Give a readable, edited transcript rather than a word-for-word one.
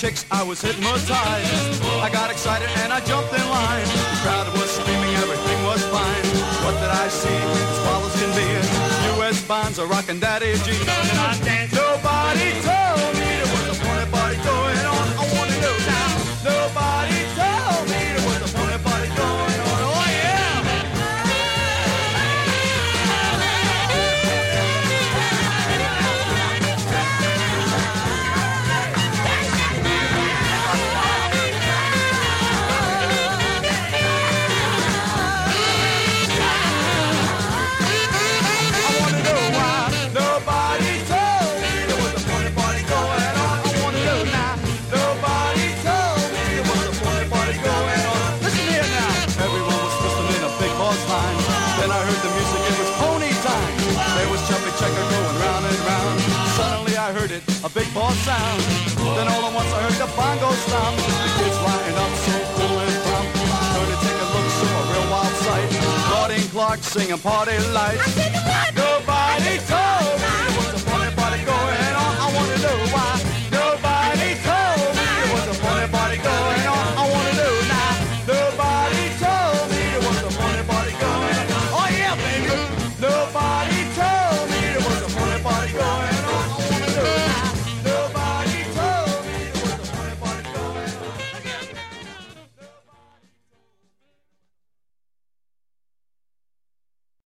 chicks, I was hypnotized. I got excited and I jumped in line. The crowd was screaming, everything was fine. What did I see? As well as can be. U.S. bonds are rocking Daddy G. And I danced. Nobody told me there was a funny party going on. I want to know now. Nobody told me there was a funny party going on. Oh yeah. A big ball sound. Then all at once I heard the bongos stomp. The kids lining up so cool and prompt. Heard to take a look, so a real wild sight. Claudine Clark singing Party Lights. Nobody told me there was a funny party going